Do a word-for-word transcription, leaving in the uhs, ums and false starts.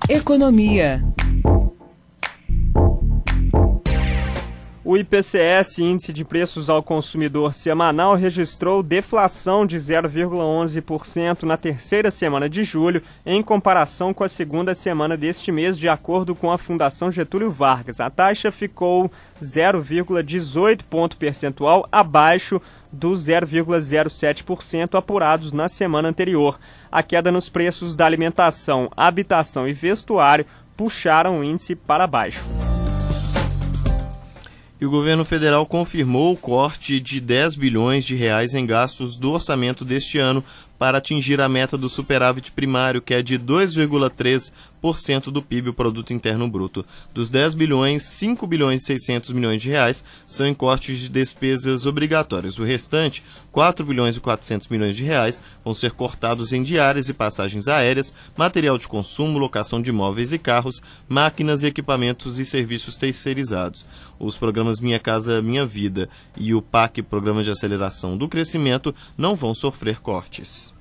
Economia. O I P C S, Índice de Preços ao Consumidor Semanal, registrou deflação de zero vírgula onze por cento na terceira semana de julho, em comparação com a segunda semana deste mês, de acordo com a Fundação Getúlio Vargas. A taxa ficou zero vírgula dezoito ponto percentual abaixo dos zero vírgula zero sete por cento apurados na semana anterior. A queda nos preços da alimentação, habitação e vestuário puxaram o índice para baixo. E o governo federal confirmou o corte de dez bilhões de reais em gastos do orçamento deste ano para atingir a meta do superávit primário, que é de dois vírgula três por cento do P I B, o Produto Interno Bruto. Dos dez bilhões, cinco bilhões e seiscentos milhões de reais são em cortes de despesas obrigatórias. O restante, quatro bilhões e quatrocentos milhões de reais, vão ser cortados em diárias e passagens aéreas, material de consumo, locação de imóveis e carros, máquinas e equipamentos e serviços terceirizados. Os programas Minha Casa Minha Vida e o P A C, Programa de Aceleração do Crescimento, não vão sofrer cortes.